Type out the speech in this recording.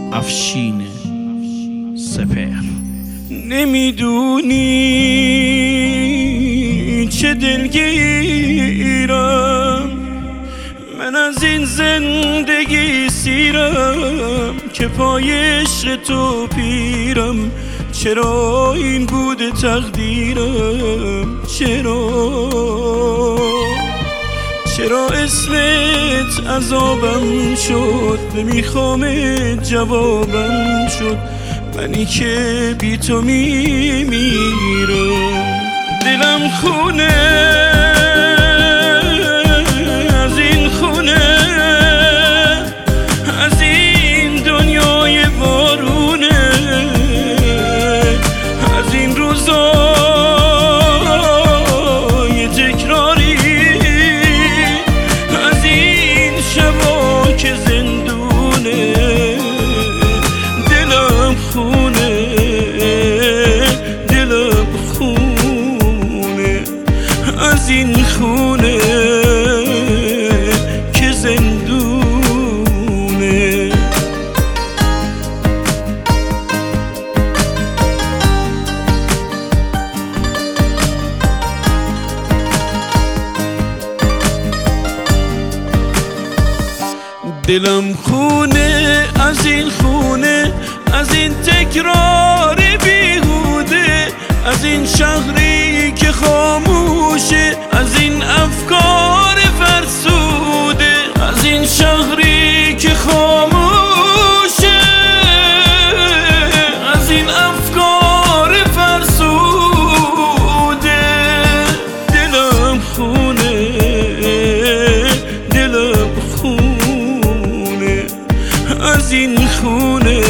افشین سپهر. نمیدونی چه دلگیرم من از این زندگی سیرم که پای عشق تو پیرم. چرا این بوده تقدیرم؟ چرا اسمت عذابم شد؟ نمیخوام جوابم شد، منی که بی تو میمیرم. دلم خونه از این خونه، از این دنیای بارونه، از این روزای تکراری، از این شبا که زندونه. دلم خونه، دلم خونه، از این خونه که زندونه. دلم خونه از این خونه، از این تکرار بیهوده، از این شهری که خاموشه، از این افکار فرسوده، از این شهری که خاموشه، از این افکار فرسوده. دلم خونه، دلم خونه، از این خونه